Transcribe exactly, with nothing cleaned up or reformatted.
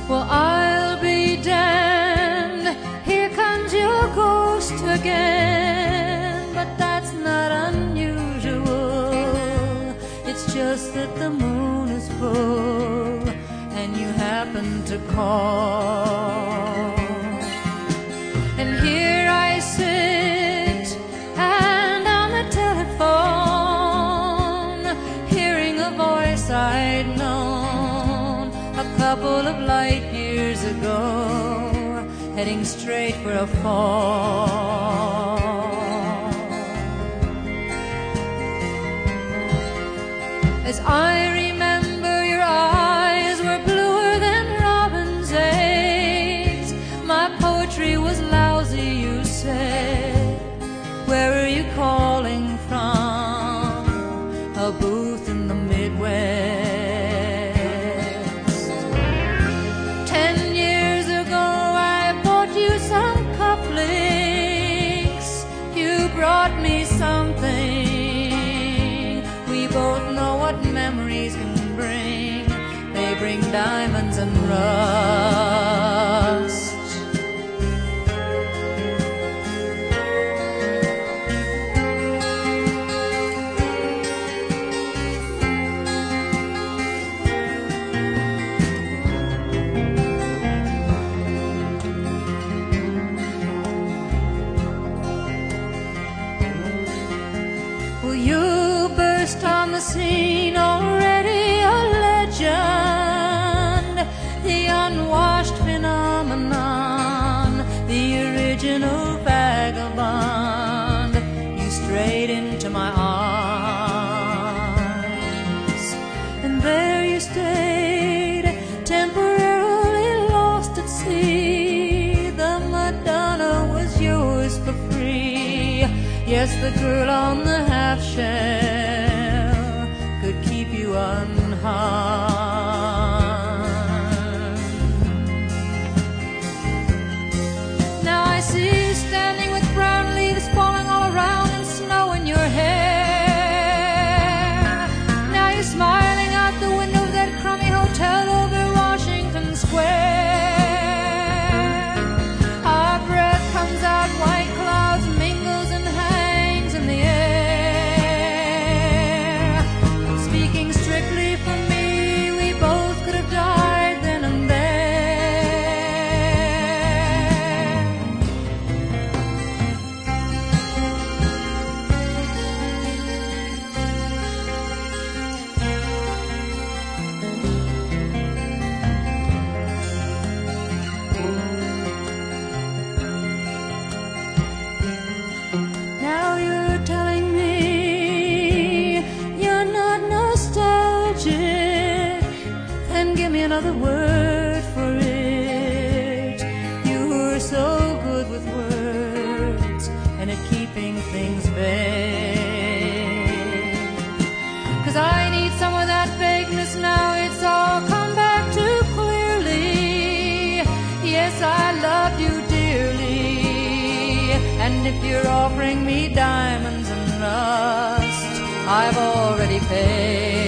Well, I'll be damned, here comes your ghost again. But that's not unusual, it's just that the moon is full and you happen to call. And here I sit and on the telephone, hearing a voice I'd known a couple of light years ago, heading straight for a fall. As I remember, your eyes were bluer than robin's eggs. My poetry was lousy, you said. Where are you calling from? A booth in the Midwest. Ten years ago I bought you some cufflinks. You brought me something. We both know what memories can bring. They bring diamonds and rust. Well, you burst on the scene, already a legend, the unwashed phenomenon, the original vagabond. You strayed into my arms, and there you stayed, temporarily lost at sea. The Madonna was yours for free. Yes, the girl on the half shell could keep you unharmed. Now I see you standing with brown leaves falling all around and snow in your hair. Now you're smiling out the window of that crummy hotel over Washington Square. Our breath comes out, white clouds mingles and hangs in the air. Speaking strictly for me, we both could have died then and there. Now you're telling me you're not nostalgic, then give me another word for it. You were so good with words and at keeping things vague. 'Cause I need some of that vagueness now, it's all come back too clearly. Yes, I loved you dearly, and if you're offering me diamonds and rust, I've already paid.